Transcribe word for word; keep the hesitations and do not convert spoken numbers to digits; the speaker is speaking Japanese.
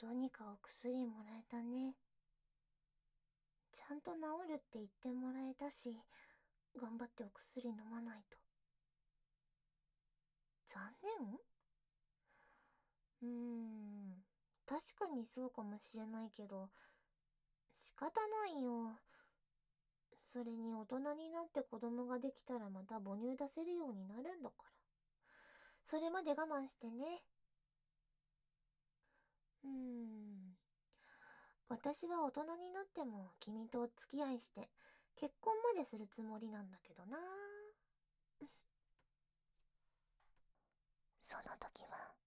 どうにかお薬もらえたね。ちゃんと治るって言ってもらえたし、頑張ってお薬飲まないと。残念？うーん、確かにそうかもしれないけど、仕方ないよ。それに大人になって子供ができたらまた母乳出せるようになるんだから。それまで我慢してね。うーん。私は大人になっても君とお付き合いして、結婚までするつもりなんだけどな。その時は、